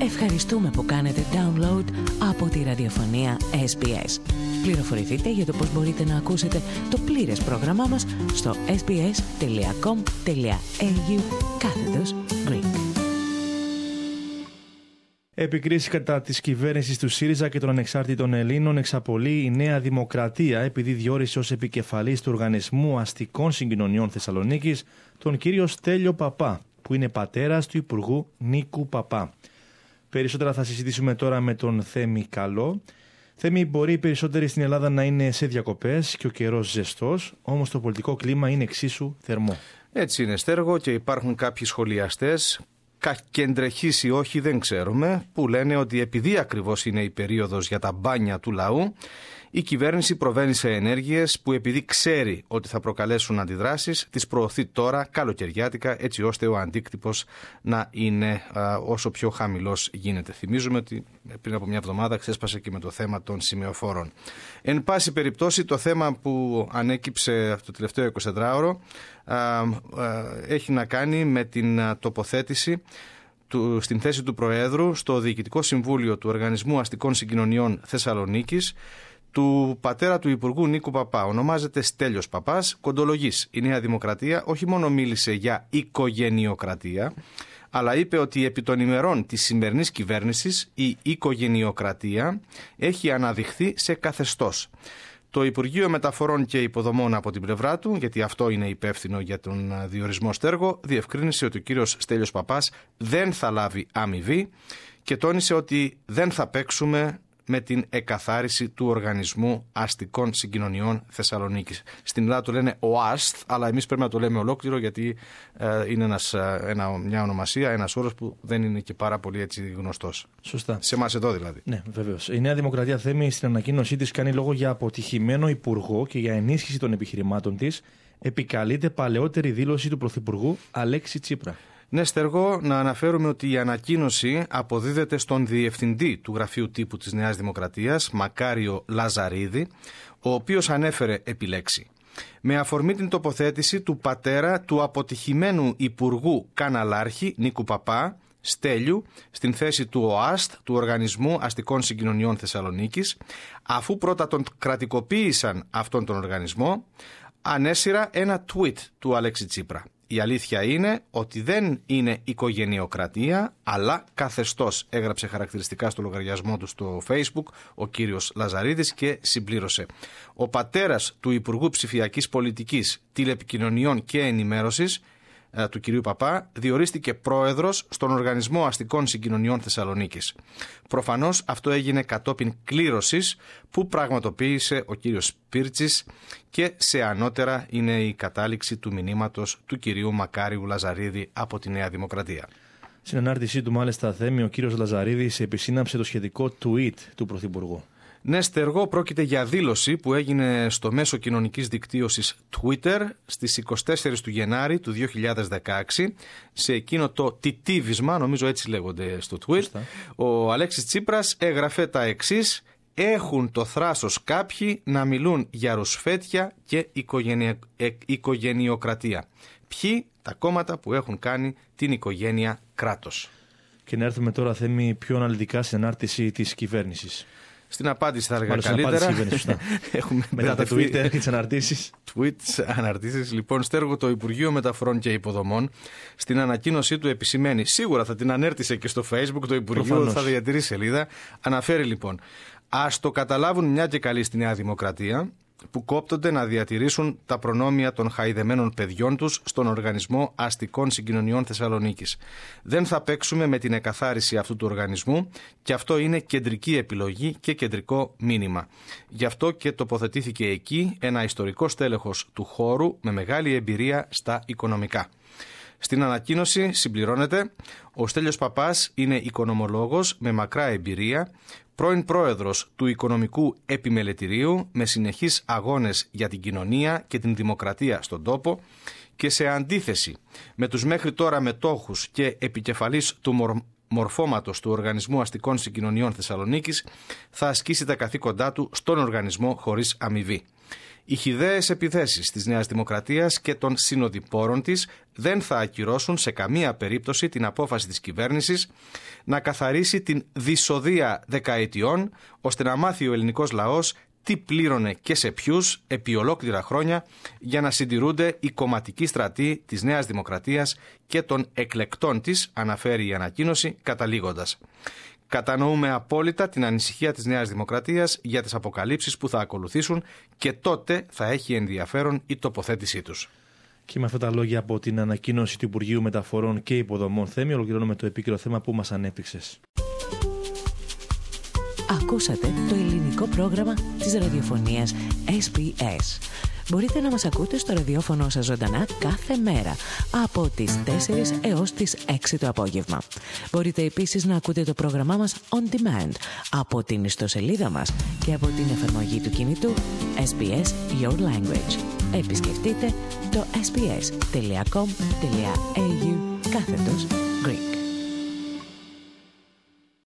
Ευχαριστούμε που κάνετε download από τη ραδιοφωνία SBS. Πληροφορηθείτε για το πώς μπορείτε να ακούσετε το πλήρες πρόγραμμά μας στο sbs.com.au/Greek. Επικρίσεις κατά της κυβέρνησης του ΣΥΡΙΖΑ και των ανεξάρτητων Ελλήνων εξαπολύει η Νέα Δημοκρατία, επειδή διόρισε ως επικεφαλής του Οργανισμού Αστικών Συγκοινωνιών Θεσσαλονίκης τον κύριο Στέλιο Παπά, που είναι πατέρας του Υπουργού Νίκου Παπά. Περισσότερα θα συζητήσουμε τώρα με τον Θέμη Καλό. Θέμη, μπορεί οι περισσότεροι στην Ελλάδα να είναι σε διακοπές και ο καιρός ζεστός, όμως το πολιτικό κλίμα είναι εξίσου θερμό. Έτσι είναι, Στέργο, και υπάρχουν κάποιοι σχολιαστές, κακεντρεχείς ή όχι δεν ξέρουμε, που λένε ότι επειδή ακριβώς είναι η περίοδος για τα μπάνια του λαού, η κυβέρνηση προβαίνει σε ενέργειες που, επειδή ξέρει ότι θα προκαλέσουν αντιδράσεις, τις προωθεί τώρα καλοκαιριάτικα, έτσι ώστε ο αντίκτυπος να είναι όσο πιο χαμηλός γίνεται. Θυμίζουμε ότι πριν από μια εβδομάδα ξέσπασε και με το θέμα των σημεοφόρων. Εν πάση περιπτώσει, το θέμα που ανέκυψε το τελευταίο 24ωρο έχει να κάνει με την τοποθέτηση στην θέση του Προέδρου στο Διοικητικό Συμβούλιο του Οργανισμού Αστικών Συγκοινωνιών Θεσσαλονίκης του πατέρα του Υπουργού Νίκου Παπά. Ονομάζεται Στέλιος Παπάς, κοντολογής. Η Νέα Δημοκρατία όχι μόνο μίλησε για οικογενειοκρατία, αλλά είπε ότι επί των ημερών της σημερινής κυβέρνησης η οικογενειοκρατία έχει αναδειχθεί σε καθεστώς. Το Υπουργείο Μεταφορών και Υποδομών από την πλευρά του, γιατί αυτό είναι υπεύθυνο για τον διορισμό Στέργο, διευκρίνησε ότι ο κύριος Στέλιος Παπάς δεν θα λάβει αμοιβή και τόνισε ότι δεν θα παίξουμε με την εκαθάριση του Οργανισμού Αστικών Συγκοινωνιών Θεσσαλονίκης. Στην Ελλάδα το λένε ΟΑΣΘ, αλλά εμείς πρέπει να το λέμε ολόκληρο, γιατί είναι μια ονομασία, ένας όρος που δεν είναι και πάρα πολύ έτσι γνωστός. Σωστά. Σε εμάς εδώ δηλαδή. Ναι, βεβαίως. Η Νέα Δημοκρατία, Θέμη, στην ανακοίνωσή της κάνει λόγο για αποτυχημένο υπουργό και για ενίσχυση των επιχειρημάτων της. Επικαλείται παλαιότερη δήλωση του Πρωθυπουργού Αλέξη Τσίπρα. Ναι, Στέργο, να αναφέρουμε ότι η ανακοίνωση αποδίδεται στον Διευθυντή του Γραφείου Τύπου της Νέας Δημοκρατίας, Μακάριο Λαζαρίδη, ο οποίος ανέφερε επιλέξει. Με αφορμή την τοποθέτηση του πατέρα του αποτυχημένου Υπουργού Καναλάρχη Νίκου Παπά, Στέλιου, στην θέση του ΟΑΣΤ, του Οργανισμού Αστικών Συγκοινωνιών Θεσσαλονίκης, αφού πρώτα τον κρατικοποίησαν αυτόν τον οργανισμό, ανέσυρα ένα tweet του Αλέξη Τσίπρα. Η αλήθεια είναι ότι δεν είναι οικογενειοκρατία, αλλά καθεστώς, έγραψε χαρακτηριστικά στο λογαριασμό του στο Facebook ο κύριος Λαζαρίδης και συμπλήρωσε. Ο πατέρας του Υπουργού Ψηφιακής Πολιτικής, Τηλεπικοινωνιών και Ενημέρωσης, του κυρίου Παπά, διορίστηκε πρόεδρος στον Οργανισμό Αστικών Συγκοινωνιών Θεσσαλονίκης. Προφανώς αυτό έγινε κατόπιν κλήρωσης που πραγματοποίησε ο κύριος Πίρτσης και σε ανώτερα είναι η κατάληξη του μηνύματος του κυρίου Μακάριου Λαζαρίδη από τη Νέα Δημοκρατία. Στην ανάρτησή του, μάλιστα, Θέμη, ο κύριος Λαζαρίδης επισύναψε το σχετικό tweet του Πρωθυπουργού. Ναι, Στέργο, πρόκειται για δήλωση που έγινε στο μέσο κοινωνικής δικτύωσης Twitter στις 24 του Γενάρη του 2016, σε εκείνο το τιτίβισμα, νομίζω έτσι λέγονται στο tweet. Ο Αλέξης Τσίπρας έγραφε τα εξής: έχουν το θράσος κάποιοι να μιλούν για ρουσφέτια και οικογενειοκρατία. Ποιοι? Τα κόμματα που έχουν κάνει την οικογένεια κράτος. Και να έρθουμε τώρα, Θέμη, πιο αναλυτικά στην ανάρτηση της κυβέρνησης. Στην απάντηση θα έλεγα καλύτερα. Έχουμε μετά τα Twitter και τις αναρτήσεις. Αναρτήσεις. Λοιπόν, Στέργο, το Υπουργείο Μεταφορών και Υποδομών στην ανακοίνωσή του επισημαίνει, σίγουρα θα την ανέρτησε και στο Facebook, το Υπουργείο προφανώς θα διατηρήσει σελίδα. Αναφέρει λοιπόν: ας το καταλάβουν μια και καλή στη Νέα Δημοκρατία, που κόπτονται να διατηρήσουν τα προνόμια των χαϊδεμένων παιδιών τους στον Οργανισμό Αστικών Συγκοινωνιών Θεσσαλονίκης. Δεν θα παίξουμε με την εκαθάριση αυτού του οργανισμού και αυτό είναι κεντρική επιλογή και κεντρικό μήνυμα. Γι' αυτό και τοποθετήθηκε εκεί ένα ιστορικό στέλεχος του χώρου με μεγάλη εμπειρία στα οικονομικά. Στην ανακοίνωση συμπληρώνεται: ο Στέλιος Παπάς είναι οικονομολόγος με μακρά εμπειρία, πρώην πρόεδρος του Οικονομικού Επιμελετηρίου με συνεχείς αγώνες για την κοινωνία και την δημοκρατία στον τόπο και σε αντίθεση με τους μέχρι τώρα μετόχους και επικεφαλής του μορφώματος του Οργανισμού Αστικών Συγκοινωνιών Θεσσαλονίκης θα ασκήσει τα καθήκοντά του στον οργανισμό χωρίς αμοιβή. Οι χυδαίες επιθέσεις της Νέας Δημοκρατίας και των συνοδοιπόρων της δεν θα ακυρώσουν σε καμία περίπτωση την απόφαση της κυβέρνησης να καθαρίσει την δυσοδεία δεκαετιών, ώστε να μάθει ο ελληνικός λαός τι πλήρωνε και σε ποιους επί ολόκληρα χρόνια για να συντηρούνται οι κομματικοί στρατοί της Νέας Δημοκρατίας και των εκλεκτών της, αναφέρει η ανακοίνωση καταλήγοντας. Κατανοούμε απόλυτα την ανησυχία της Νέας Δημοκρατίας για τις αποκαλύψεις που θα ακολουθήσουν και τότε θα έχει ενδιαφέρον η τοποθέτησή τους. Και με αυτά τα λόγια από την ανακοίνωση του Υπουργείου Μεταφορών και Υποδομών, Θέμη, ολοκληρώνουμε το επίκαιρο θέμα που μας ανέπτυξες. Ακούσατε το ελληνικό πρόγραμμα της ραδιοφωνίας SBS. Μπορείτε να μας ακούτε στο ραδιόφωνο σας ζωντανά κάθε μέρα από τις 4 έως τις 6 το απόγευμα. Μπορείτε επίσης να ακούτε το πρόγραμμά μας on demand από την ιστοσελίδα μας και από την εφαρμογή του κινητού SBS Your Language. Επισκεφτείτε το sbs.com.au/Greek.